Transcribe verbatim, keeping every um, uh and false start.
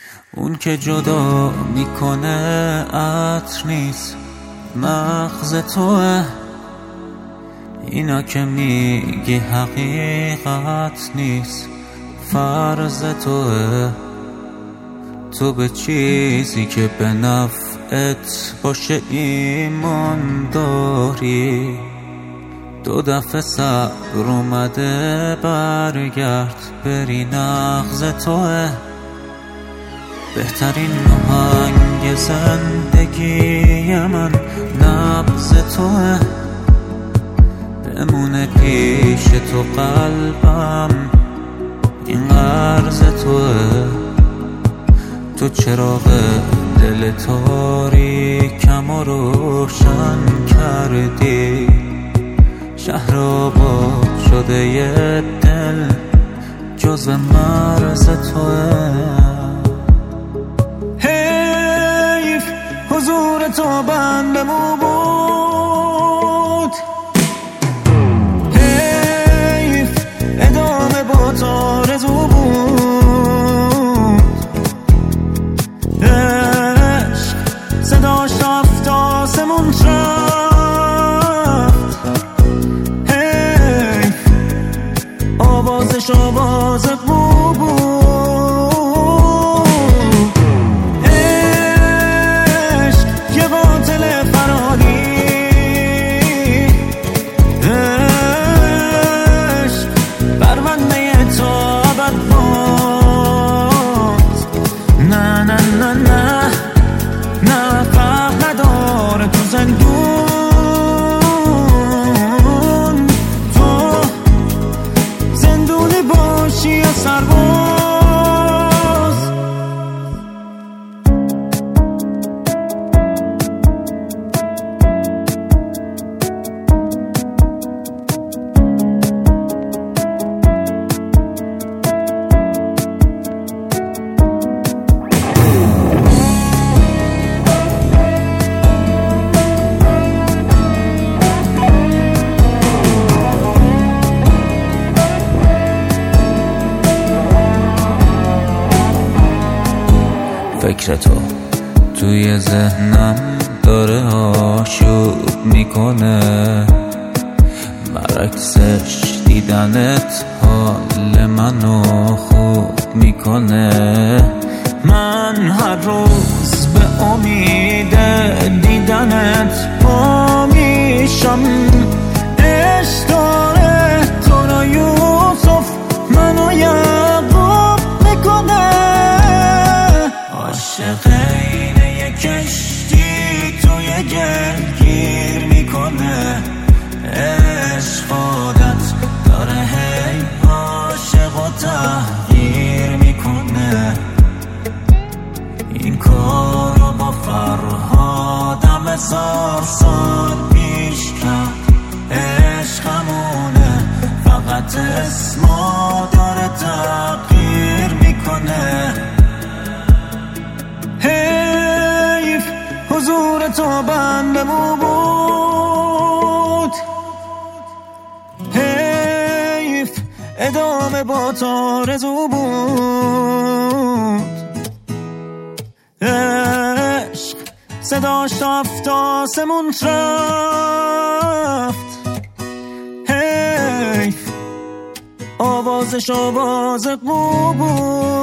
اون که جدا میکنه عطر نیست مغز توه، اینا که میگی حقیقت نیست فرض توه. تو به چیزی که به نفعت باشه ایمان داری، دو دفعه صبر اومده برگرد بری نغز توه. بهترین آهنگ زندگی من نبض توه، بمونه پیش تو قلبم این قرض توه. تو چراغ دل تاریکم و روشن کردی، شهر آباد شده یه دل جزو مرز توه. حیف حضور تو بندمو بود، حیف ادامه با تو آرزو بود. عشق صداش رفت آسمون رفت، حیف آوازش آواز بو بود. عشق یه قاتل فراری، عشق پرونده تو ابد باد. نه نه نه نه نه فرق نداره تو زندون، تو زندونی باشی یا سرباز. فکر تو توی ذهنم داره آشوب میکنه، برعکسش دیدنت حال منو خوب میکنه. من هر روز به امید دیدنت پا میشم، عشق داره تو را یوسف منو یعقوب میکنه. عاشق اینه یه کشتی توی گلگیر میکنه، عشق خودت داره هی عاشق و تحقیر میکنه. این کارو با فرهادم هزار سال پیش کرد، عشقمونه فقط اسمو داره تغییر میکنه. حیف حضور تو بندمو بود، حیف ادامه با تو آرزو بود. عشق صداش رفت آسمون رفت، حیف آوازش آواز قو بود.